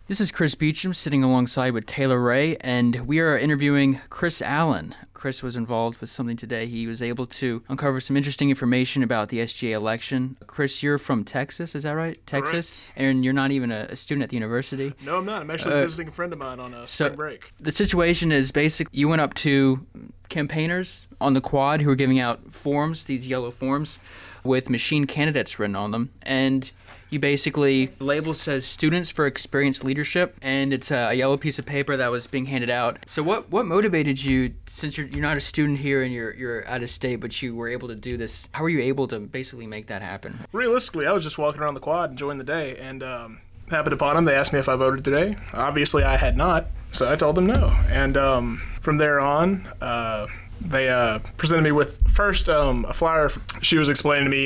This is Chris Beecham sitting alongside with Taylor Ray, and we are interviewing Chris Allen. Chris was involved with something today. He was able to uncover some interesting information about the SGA election. Chris, you're from Texas, is that right? Texas? Correct. And you're not even a student at the university? No, I'm not. I'm actually visiting a friend of mine on a spring break. The situation is basically you went up to campaigners on the quad who were giving out forms, these yellow forms, with machine candidates written on them, and you basically, the label says Students for Experienced Leadership, and it's a yellow piece of paper that was being handed out. So what motivated you, since you're not a student here and you're out of state, but you were able to do this, how were you able to basically make that happen? Realistically, I was just walking around the quad enjoying the day, and happened upon them. They asked me if I voted today. Obviously, I had not, so I told them no. And from there on, they presented me with, first, a flyer. She was explaining to me,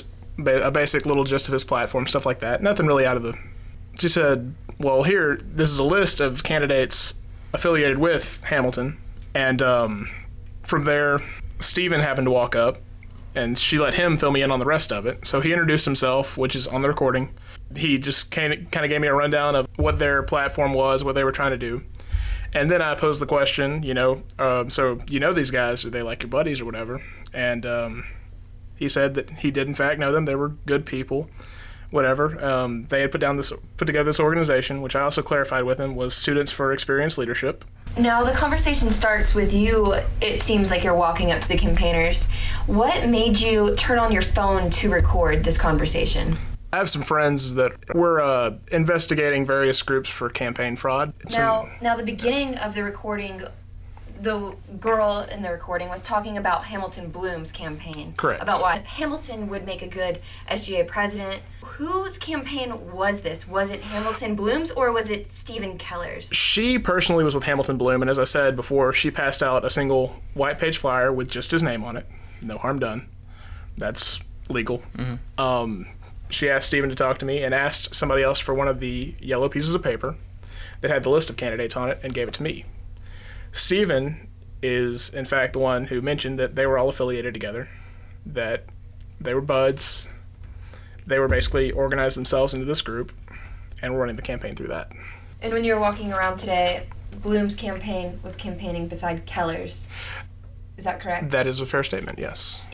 a basic little gist of his platform, stuff like that. Nothing really out of the... She said, well, here, this is a list of candidates affiliated with Hamilton. And from there, Stephen happened to walk up, and she let him fill me in on the rest of it. So he introduced himself, which is on the recording. He just kind of gave me a rundown of what their platform was, what they were trying to do. And then I posed the question, so you know these guys, are they like your buddies or whatever? And he said that he did in fact know them. They were good people, whatever. They had put together this organization, which I also clarified with him was Students for Experienced Leadership. Now the conversation starts with you. It seems like you're walking up to the campaigners. What made you turn on your phone to record this conversation? I have some friends that were investigating various groups for campaign fraud. Now the beginning of the recording, the girl in the recording was talking about Hamilton Bloom's campaign. Correct. About why Hamilton would make a good SGA president. Whose campaign was this? Was it Hamilton Bloom's or was it Stephen Keller's? She personally was with Hamilton Bloom, and as I said before, she passed out a single white page flyer with just his name on it. No harm done. That's legal. Mm-hmm. She asked Stephen to talk to me and asked somebody else for one of the yellow pieces of paper that had the list of candidates on it and gave it to me. Stephen is, in fact, the one who mentioned that they were all affiliated together, that they were buds. They were basically organized themselves into this group and were running the campaign through that. And when you were walking around today, Bloom's campaign was campaigning beside Keller's. Is that correct? That is a fair statement, yes.